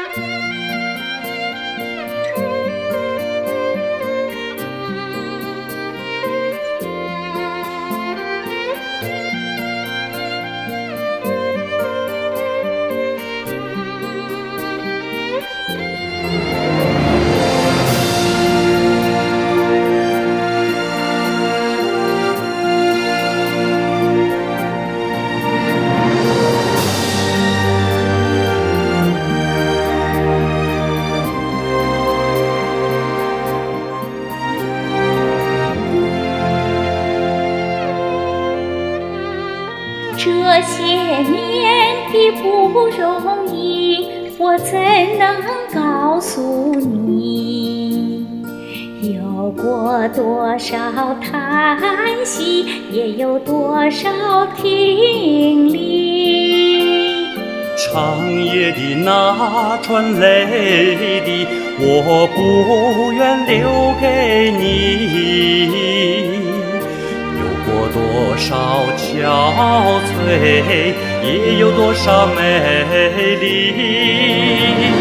这些年的不容易，我怎能告诉你？有过多少叹息，也有多少听力。 长夜的那串泪滴，我不愿留给你。有过多少憔悴，也有多少美丽。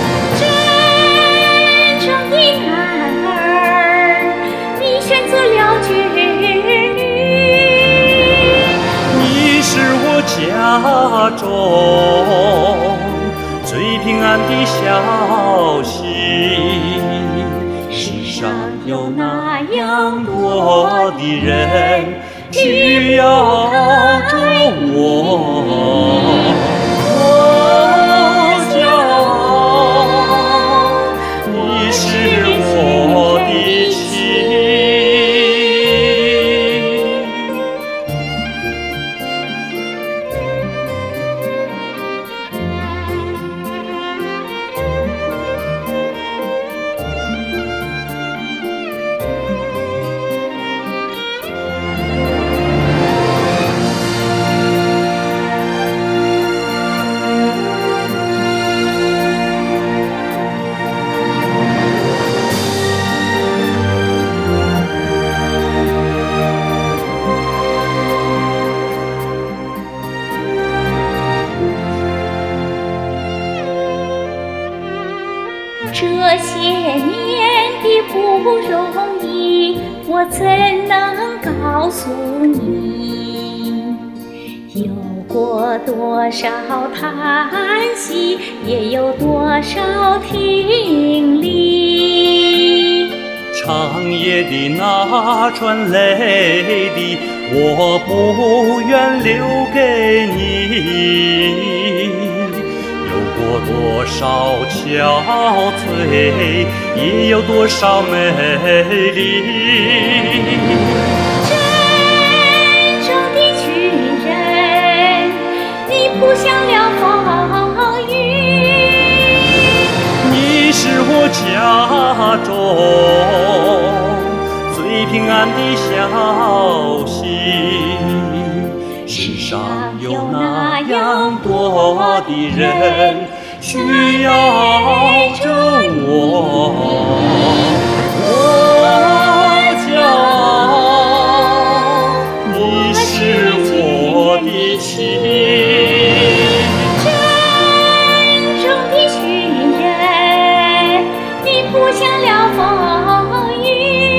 真正的男儿，你选择了军旅， 你是我家中最平安的消息。世上有那样多的人需要着我，我骄傲，你是我的情。 这些年的不容易，我怎能告诉你？有过多少叹息，也有多少听力。 长夜的那串泪滴，我不愿留给你。有过多少憔悴，也有多少美丽。 真正的军人，你扑向了风雨， 你是我家中最平安的消息。世上有那样多的人需要着我，我骄傲，你是我的情。 真正的军人，你扑向了风雨，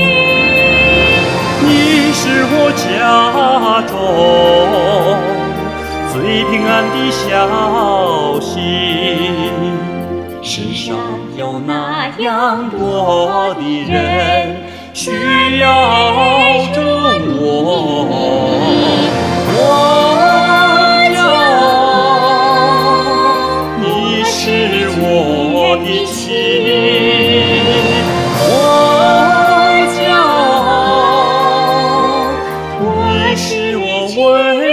你是我家中最平安的消息。世上有那样多的人需要着我，我骄傲，你是我的情。我骄傲，你是我唯